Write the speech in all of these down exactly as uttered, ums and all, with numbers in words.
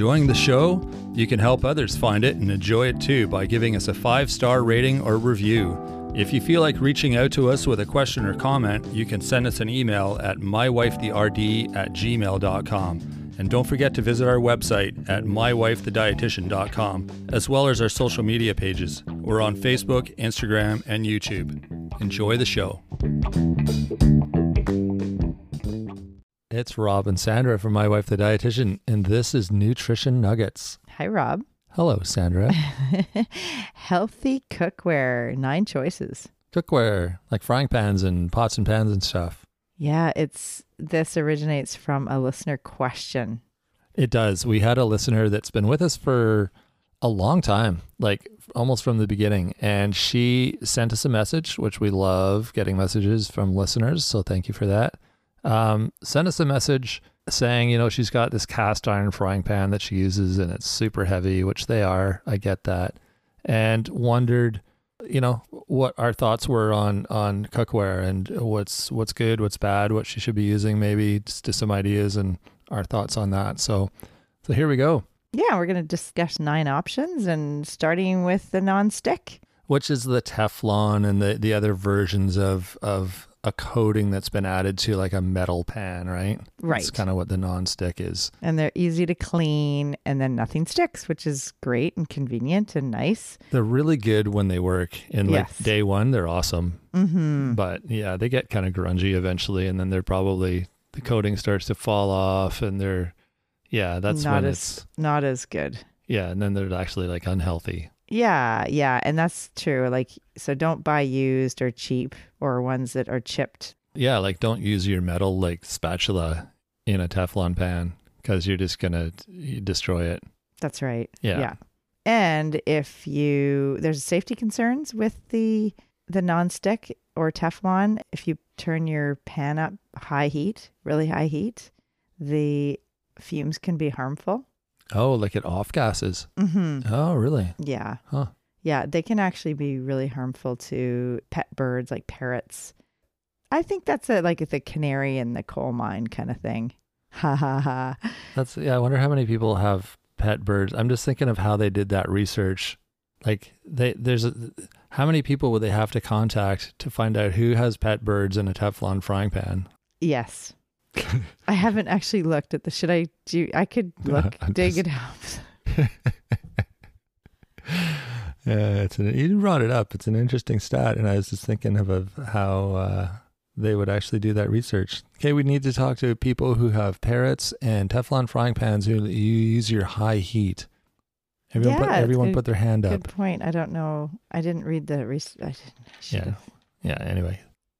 enjoying the show? You can help others find it and enjoy it too by giving us a five-star rating or review. If you feel like reaching out to us with a question or comment, you can send us an email at mywifetherd at gmail dot com. And don't forget to visit our website at my wife the dietitian dot com, as well as our social media pages. We're on Facebook, Instagram, and YouTube. Enjoy the show. It's Rob and Sandra from My Wife the Dietitian, and this is Nutrition Nuggets. Hi, Rob. Hello, Sandra. Healthy cookware, nine choices. Cookware, like frying pans and pots and pans and stuff. Yeah, it's this originates from a listener question. It does. We had a listener that's been with us for a long time, like almost from the beginning, and she sent us a message, which we love getting messages from listeners, so thank you for that. Um, sent us a message saying, you know, she's got this cast iron frying pan that she uses and it's super heavy, which they are. I get that. And wondered, you know, what our thoughts were on, on cookware and what's, what's good, what's bad, what she should be using, maybe just, just some ideas and our thoughts on that. So, so here we go. Yeah, we're going to discuss nine options and starting with the non-stick. Which is the Teflon and the, the other versions of, of a coating that's been added to like a metal pan, right? Right. That's kind of what the non-stick is. And they're easy to clean and then nothing sticks, which is great and convenient and nice. They're really good when they work. In like Yes. day one, they're awesome. Mm-hmm. But yeah, they get kind of grungy eventually, and then they're probably, the coating starts to fall off and they're, yeah, that's not when as, it's, not as good. yeah, and then they're actually like unhealthy. Yeah, yeah, and that's true. Like, so don't buy used or cheap or ones that are chipped. Yeah, like don't use your metal like spatula in a Teflon pan because you're just going to destroy it. That's right. Yeah. Yeah. And if you, there's safety concerns with the the nonstick or Teflon. If you turn your pan up high heat, really high heat, the fumes can be harmful. Oh, like it off gases. Mm-hmm. Oh, really? Yeah. Huh. Yeah, they can actually be really harmful to pet birds like parrots. I think that's a, like the canary in the coal mine kind of thing. Ha ha ha. That's, yeah, I wonder how many people have pet birds. I'm just thinking of how they did that research. Like they, there's a, how many people would they have to contact to find out who has pet birds in a Teflon frying pan? Yes. I haven't actually looked at the, should I do, I could look, No, dig just, it up. Yeah, it's an, you brought it up. It's an interesting stat. And I was just thinking of, of how uh, they would actually do that research. Okay, we need to talk to people who have parrots and Teflon frying pans who you use your high heat. Everyone, Yeah, put, it's everyone good- put their hand up. Good point. I don't know. I didn't read the research. I didn't. I should Yeah. have. Yeah, anyway.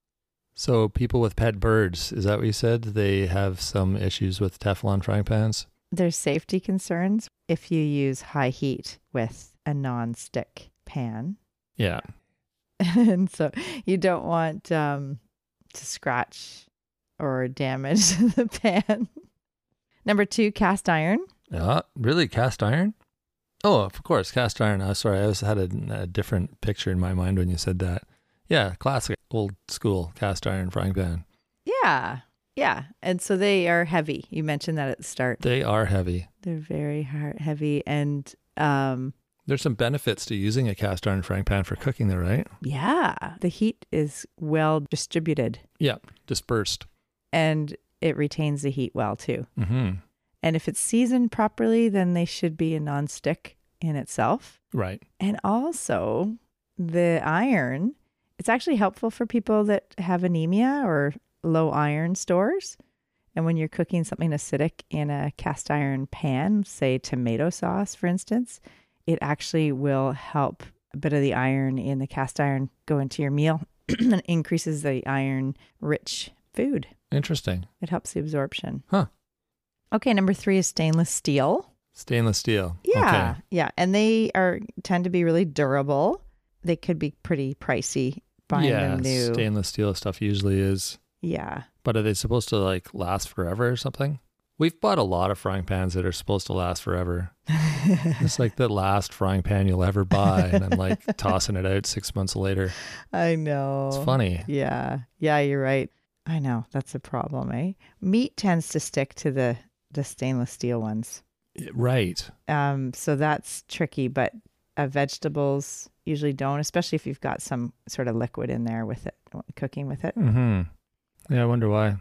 So people with pet birds, is that what you said? They have some issues with Teflon frying pans? There's safety concerns if you use high heat with a non-stick pan. Yeah. And so you don't want um, to scratch or damage the pan. Number two, cast iron. Uh, really? Cast iron? Oh, of course, cast iron. Oh, sorry, I just had a, a different picture in my mind when you said that. Yeah, classic, old school cast iron frying pan. Yeah. Yeah. And so they are heavy. You mentioned that at the start. They are heavy. They're very hard, heavy. And um, There's some benefits to using a cast iron frying pan for cooking though, right? yeah, the heat is well distributed Yeah, dispersed. and it retains the heat well too. Mm-hmm. And if it's seasoned properly, then they should be a nonstick in itself. Right. And also the iron, it's actually helpful for people that have anemia or low iron stores. And when you're cooking something acidic in a cast iron pan, say tomato sauce, for instance, it actually will help a bit of the iron in the cast iron go into your meal and increases the iron rich food. Interesting. It helps the absorption. Huh. Okay, number three is stainless steel. Stainless steel. Yeah, Okay. yeah. And they are tend to be really durable. They could be pretty pricey buying Yeah, them new. stainless steel stuff usually is. Yeah. But are they supposed to like last forever or something? We've bought a lot of frying pans that are supposed to last forever. It's like the last frying pan you'll ever buy. And I'm like tossing it out six months later. I know. It's funny. Yeah. Yeah, you're right. I know. That's a problem, eh? Meat tends to stick to the, the stainless steel ones. Right. Um, so that's tricky, but uh, vegetables usually don't, especially if you've got some sort of liquid in there with it, cooking with it. Mm-hmm. Yeah, I wonder why.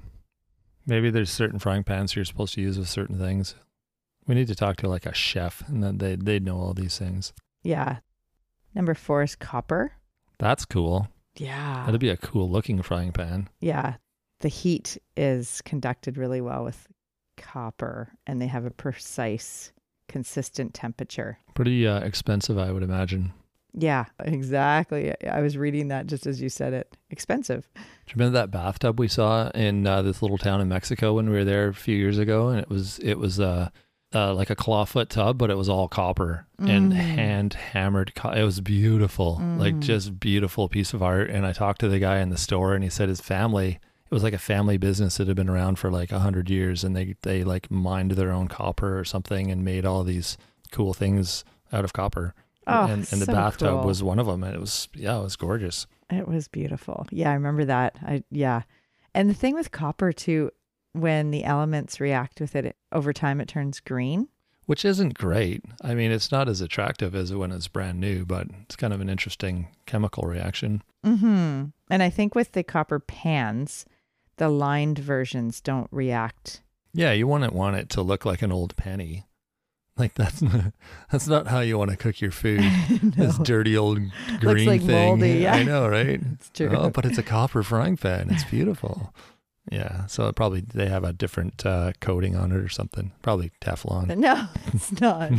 Maybe there's certain frying pans you're supposed to use with certain things. We need to talk to like a chef, and then they they know all these things. Yeah. Number four is copper. That's cool. Yeah. That'd be a cool looking frying pan. Yeah. The heat is conducted really well with copper, and they have a precise, consistent temperature. Pretty uh, expensive, I would imagine. Yeah, exactly. I was reading that just as you said it. Expensive. Do you remember that bathtub we saw in uh, this little town in Mexico when we were there a few years ago? And it was it was uh, uh, like a clawfoot tub, but it was all copper mm. and hand hammered. Co- it was beautiful, mm. like just beautiful piece of art. And I talked to the guy in the store, and he said his family, it was like a family business that had been around for like a hundred years, and they they like mined their own copper or something and made all these cool things out of copper. Oh, and, and so the bathtub cool. was one of them. And it was, yeah, it was gorgeous. It was beautiful. Yeah, I remember that. I yeah. And the thing with copper too, when the elements react with it, over time it turns green. Which isn't great. I mean, it's not as attractive as when it's brand new, but it's kind of an interesting chemical reaction. Mm-hmm. And I think with the copper pans, the lined versions don't react. Yeah, you wouldn't want it to look like an old penny. Like that's not, that's not how you want to cook your food. No. This dirty old green like thing. Moldy, yeah. I know, right? It's true. Oh, but it's a copper frying pan. It's beautiful. Yeah. So it probably they have a different uh, coating on it or something. Probably Teflon. No, it's not.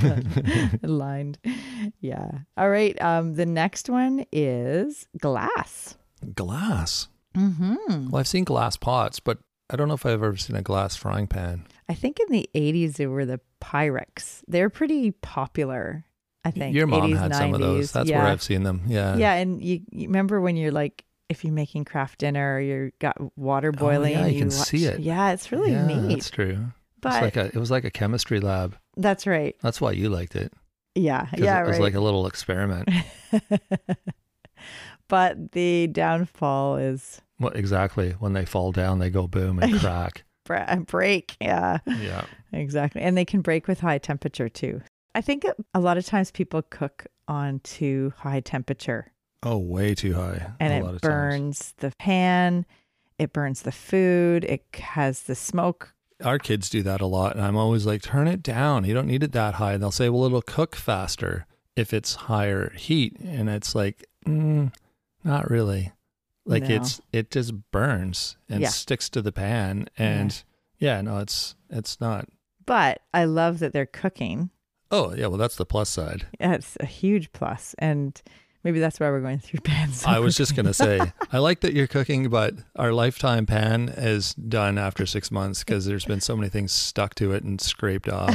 Lined. Yeah. All right. Um, the next one is glass. Glass. Mm-hmm. Well, I've seen glass pots, but I don't know if I've ever seen a glass frying pan. I think in the eighties, they were the Pyrex. They're pretty popular, I think. Your mom eighties, had some of those. That's yeah. where I've seen them. Yeah. Yeah. And you, you remember when you're like, if you're making craft dinner or you've got water boiling. Oh, yeah, you, you can watch, see it. Yeah, it's really yeah, neat. That's true. But it's like a, it was like a chemistry lab. That's right. That's why you liked it. Yeah. Yeah, it was right. like a little experiment. But the downfall is... What exactly? When they fall down, they go boom and crack. Break. Yeah. Yeah. Exactly. And they can break with high temperature too. I think a lot of times people cook on too high temperature. Oh, way too high. And a it lot of burns times. the pan. It burns the food. It has the smoke. Our kids do that a lot. And I'm always like, turn it down. You don't need it that high. And they'll say, well, it'll cook faster if it's higher heat. And it's like, mm, not really. Like No. it's, it just burns and Yeah. sticks to the pan. And yeah. yeah, no, it's, it's not. But I love that they're cooking. Oh, yeah. Well, that's the plus side. It's a huge plus. And maybe that's why we're going through pans. So I was just quickly. going to say, I like that you're cooking, but our lifetime pan is done after six months because there's been so many things stuck to it and scraped off.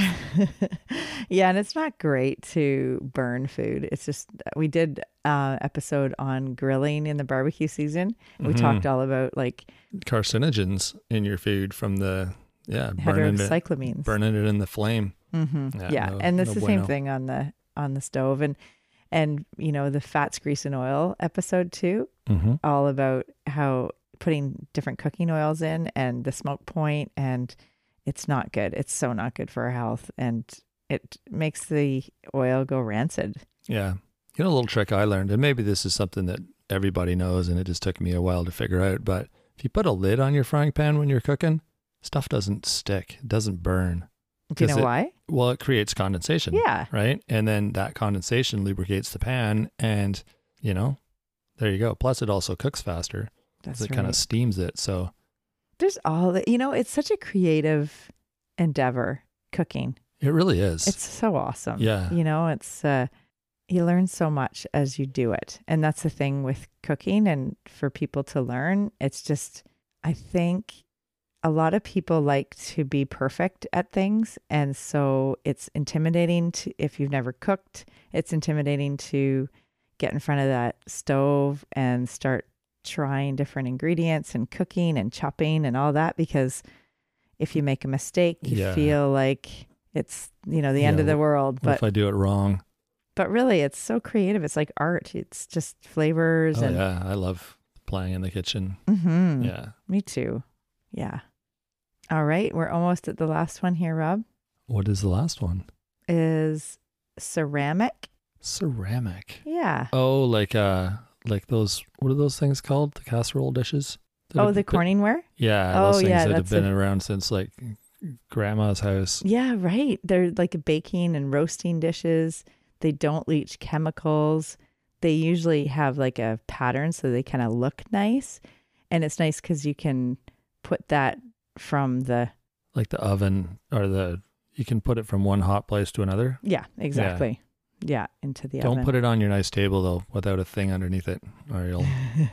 Yeah, and it's not great to burn food. It's just, we did uh episode on grilling in the barbecue season. We Mhm. talked all about like Carcinogens in your food from the, yeah, burning it, heterocyclamines. burning it in the flame. Mm-hmm. Yeah, Yeah, no- and it's no the bueno. same thing on the on the stove, and and you know the fats, grease, and oil episode too, Mm-hmm. all about how putting different cooking oils in and the smoke point, and it's not good. It's so not good for our health, and it makes the oil go rancid. Yeah. You know, a little trick I learned, and maybe this is something that everybody knows and it just took me a while to figure out, but if you put a lid on your frying pan when you're cooking, stuff doesn't stick. It doesn't burn. Do you know it, why? Well, it creates condensation. Yeah. Right? And then that condensation lubricates the pan and, you know, there you go. Plus it also cooks faster. That's It right. kind of steams it. So There's all that, you know, it's such a creative endeavor, cooking. it really is. It's so awesome. Yeah. You know, it's, uh, you learn so much as you do it. And that's the thing with cooking, and for people to learn, it's just, I think a lot of people like to be perfect at things. And so it's intimidating to, if you've never cooked, it's intimidating to get in front of that stove and start trying different ingredients and cooking and chopping and all that, because if you make a mistake, you Yeah. feel like it's, you know, the end Yeah, of the world. what But if I do it wrong? but really, it's so creative. It's like art. It's just flavors. Oh, and yeah. I love playing in the kitchen. Mhm. Yeah. Me too. Yeah. All right. We're almost at the last one here, Rob. What is the last one? Is ceramic. Ceramic. Yeah. Oh, like uh, like those. What are those things called? The casserole dishes. that Oh, have the been- Corningware? Yeah, Oh, those things yeah, that have that's been a- around since like grandma's house. Yeah, right. They're like baking and roasting dishes. They don't leach chemicals. They usually have like a pattern so they kind of look nice. And it's nice because you can put that from the, Like the oven or the, you can put it from one hot place to another. yeah, exactly. Yeah, into the Don't oven. put it on your nice table though, without a thing underneath it, or your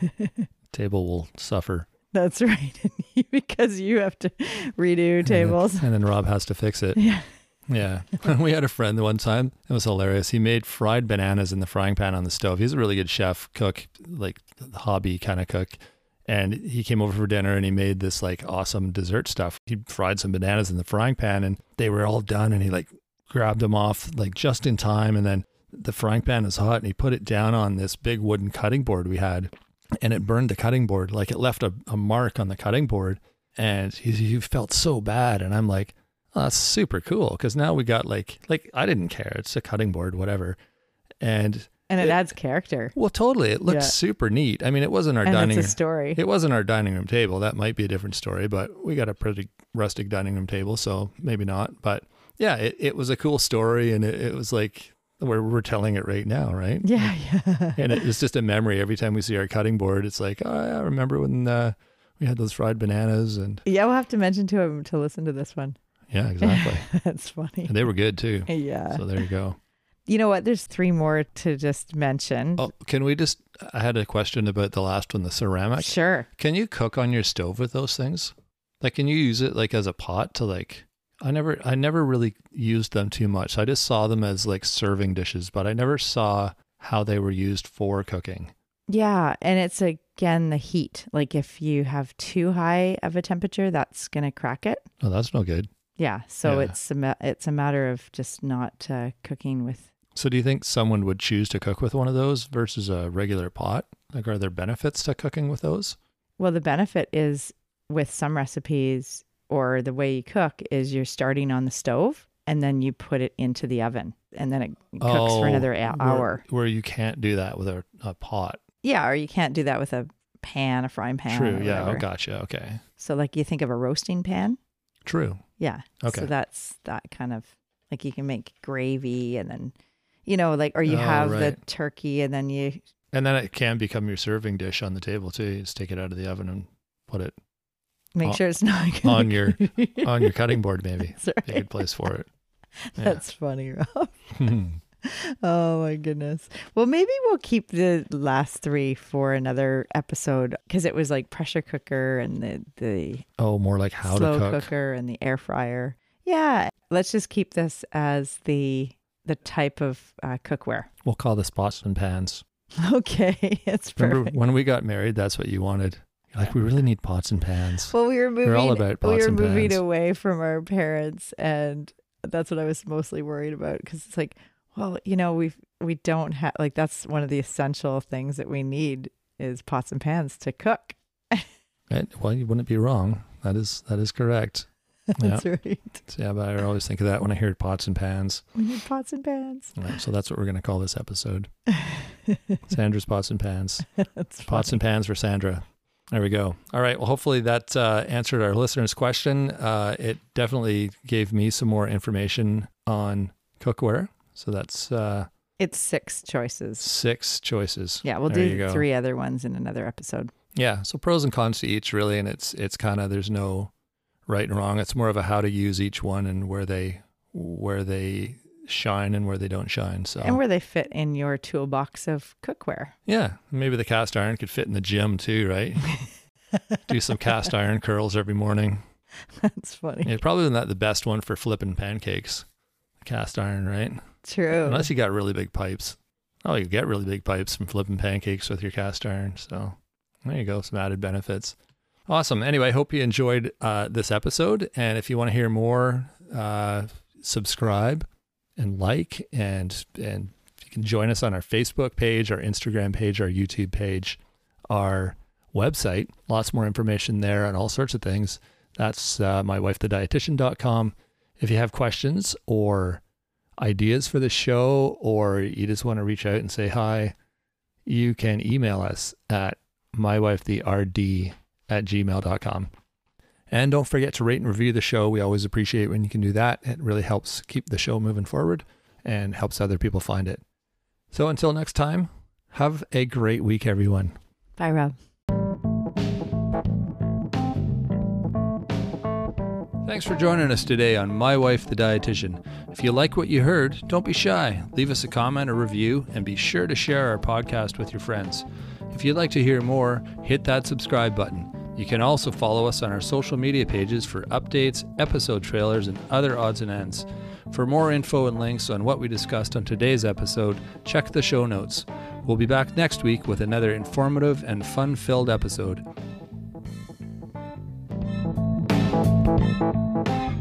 table will suffer. That's right. Because you have to redo tables. And then, and then Rob has to fix it. Yeah. Yeah. We had a friend the one time. It was hilarious. He made fried bananas in the frying pan on the stove. He's a really good chef, cook, like hobby kind of cook. And he came over for dinner and he made this like awesome dessert stuff. He fried some bananas in the frying pan and they were all done. And he like grabbed them off like just in time. And then the frying pan was hot and he put it down on this big wooden cutting board we had. And it burned the cutting board. Like it left a, a mark on the cutting board. And he, he felt so bad. And I'm like, oh, that's super cool. Because now we got like, like I didn't care. It's a cutting board, whatever. And And it, It- adds character. well, totally. It looks Yeah. super neat. I mean, it wasn't our And dining it's a room. story. It wasn't our dining room table. That might be a different story, but we got a pretty rustic dining room table, so maybe not. But yeah, it, it was a cool story, and it, it was like we're we're telling it right now, right? Yeah, yeah. And it, it's just a memory. Every time we see our cutting board, it's like, oh, I remember when uh, we had those fried bananas, and Yeah, we'll have to mention to him to listen to this one. yeah, exactly. That's funny. And they were good too. Yeah. So there you go. You know what? There's three more to just mention. Oh, can we just? I had a question about the last one, the ceramic. Sure. Can you cook on your stove with those things? Like, can you use it like as a pot to like? I never, I never really used them too much. I just saw them as like serving dishes, but I never saw how they were used for cooking. Yeah. And it's again the heat. Like if you have too high of a temperature, that's going to crack it. Oh, that's no good. Yeah. So Yeah. it's a, ma- it's a matter of just not uh, cooking with. So, do you think someone would choose to cook with one of those versus a regular pot? Like, are there benefits to cooking with those? Well, the benefit is with some recipes or the way you cook is you're starting on the stove and then you put it into the oven and then it cooks for another a- where- hour. Where you can't do that with a, a pot. Yeah. Or you can't do that with a pan, a frying pan. True. or Yeah. Oh, whatever. gotcha. Okay. So like you think of a roasting pan. True. Yeah. Okay. So that's that kind of like you can make gravy and then, you know, like, or you Oh, have the right. turkey and then you, And then it can become your serving dish on the table too. You just take it out of the oven and put it make On- sure it's not on your on your cutting board, maybe. That's Be a right. good place for it. Yeah. That's funny, Rob. Oh my goodness. Well, maybe we'll keep the last three for another episode because it was like pressure cooker and the, the Oh, more like how slow to cook. cooker and the air fryer. Yeah. Let's just keep this as the the type of uh, cookware. We'll call this pots and pans. Okay. It's Remember perfect. when we got married, that's what you wanted. You're like, we really need pots and pans. Well, we were moving. We're all about we pots were and moving pans. away from our parents, and that's what I was mostly worried about because it's like, well, you know, we we don't have like that's one of the essential things that we need is pots and pans to cook. Right? Well, you wouldn't be wrong. That is that is correct. Yeah. That's right. So, yeah, but I always think of that when I hear pots and pans. We need pots and pans. Yeah, so that's what we're going to call this episode. Sandra's pots and pans. That's Pots and pans for Sandra. There we go. All right. Well, hopefully that uh, answered our listener's question. Uh, it definitely gave me some more information on cookware. So that's uh, It's six choices. six choices. Yeah, we'll There you do go. three other ones in another episode. Yeah. So pros and cons to each, really, and it's it's kind of there's no right and wrong. It's more of a how to use each one and where they where they shine and where they don't shine. So And where they fit in your toolbox of cookware. yeah, maybe the cast iron could fit in the gym too, right? Do some cast iron curls every morning. That's funny. Yeah, probably not the best one for flipping pancakes. Cast iron, right? True. Unless you got really big pipes. Oh, you get really big pipes from flipping pancakes with your cast iron. So there you go, some added benefits. Awesome. Anyway, I hope you enjoyed uh, this episode. And if you want to hear more, uh, subscribe and like, and and you can join us on our Facebook page, our Instagram page, our YouTube page, our website. Lots more information there on all sorts of things. That's uh, my wife the dietitian dot com. If you have questions or ideas for the show, or you just want to reach out and say hi, you can email us at mywifetherd at gmail dot com. And don't forget to rate and review the show. We always appreciate when you can do that. It really helps keep the show moving forward and helps other people find it. So until next time, have a great week, everyone. Bye, Rob. Thanks for joining us today on My Wife the Dietitian. If you like what you heard, don't be shy. Leave us a comment or review, and be sure to share our podcast with your friends. If you'd like to hear more, hit that subscribe button. You can also follow us on our social media pages for updates, episode trailers, and other odds and ends. For more info and links on what we discussed on today's episode, check the show notes. We'll be back next week with another informative and fun-filled episode.